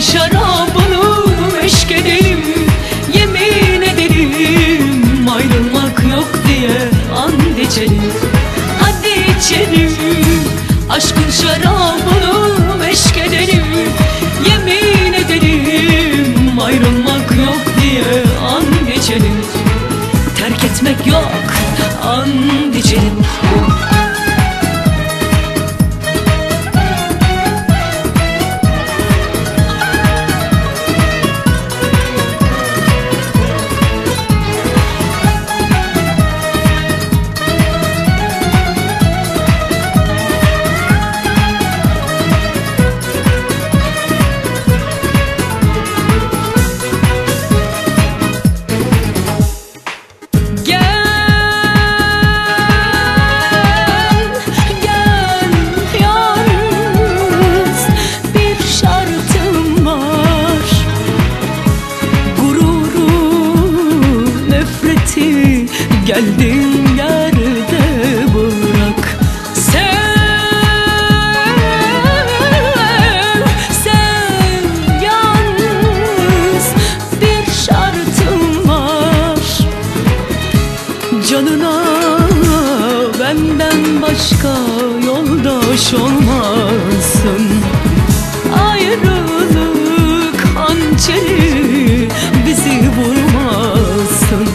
şarabını meşk edelim, yemin ederim ayrılmak yok diye and içelim. Hadi içelim, aşkın şarabını meşk edelim, yemin ederim ayrılmak yok diye and içelim. Terk etmek yok, and içelim. Geldiğin yerde bırak. Sev yalnız, bir şartım var. Canına benden başka yoldaş olmasın. Ayrılık hançeri bizi vurmasın.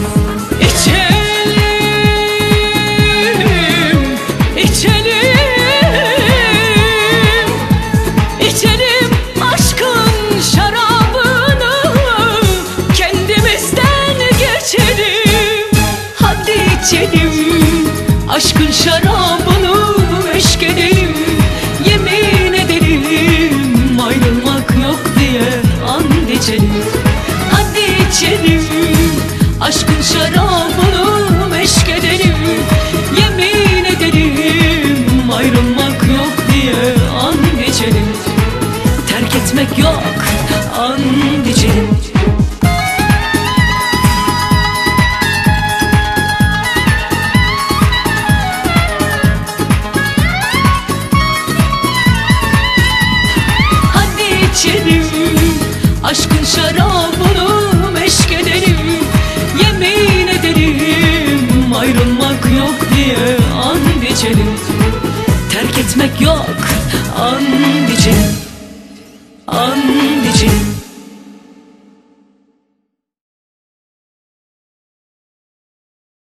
İçelim, aşkın şarabını meşk edelim, yemin ederim ayrılmak yok diye and içelim. Hadi içelim, aşkın şarabını meşk edelim, yemin ederim ayrılmak yok diye and içelim. Terk etmek yok, and içelim. İçelim, aşkın şarabını meşk edelim, yemin ederim ayrılmak yok diye and içelim. Terk etmek yok, and içelim, and içelim.